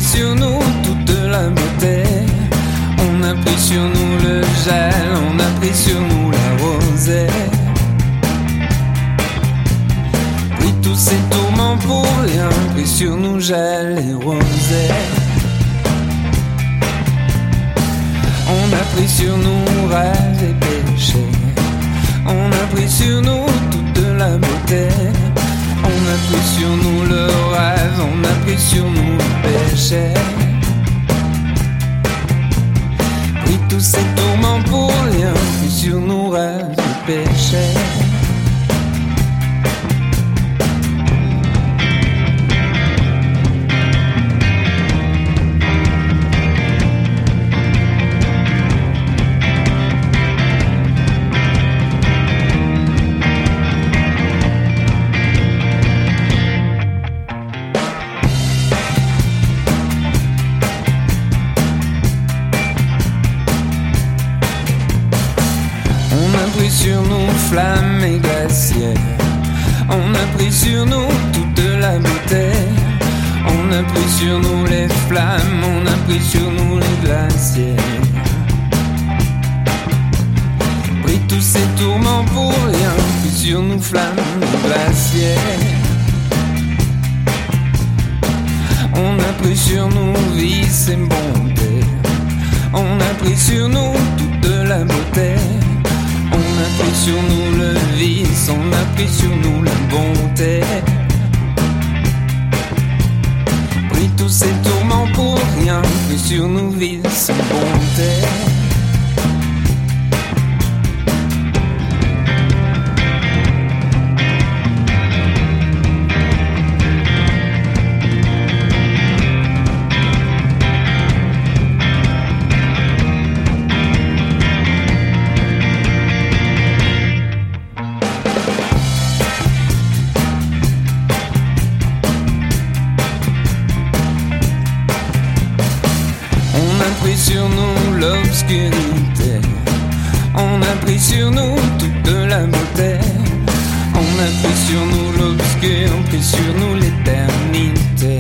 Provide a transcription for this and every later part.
sur nous toute la beauté. On a pris sur nous le gel, on a pris sur nous la rosée. Pris tous ces tourments pour rien, pris sur nous gel et rosée. On a pris sur nous rêves et péchés. On a pris sur nous toute la beauté. On a pris sur nous le rêve, on a pris sur nous le péché. Pris tous ces tourments pour rien, pris sur nous rêves et péchés. Sur nous flammes et glaciers. On a pris sur nous toute la beauté. On a pris sur nous les flammes, on a pris sur nous les glaciers. Pris tous ces tourments pour rien, pris sur nous flammes et glaciers. On a pris sur nous vices et bonté. On a pris sur nous toute la beauté. On a pris sur nous le vice, on a pris sur nous la bonté. Pris tous ces tourments pour rien, pris sur nous vice et bonté. Sur nous l'obscurité, on a pris sur nous toute la beauté. On a pris sur nous l'obscur, pris sur nous l'éternité.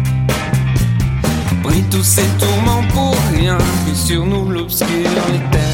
Pris tous ces tourments pour rien, pris sur nous l'obscur, l'éternité.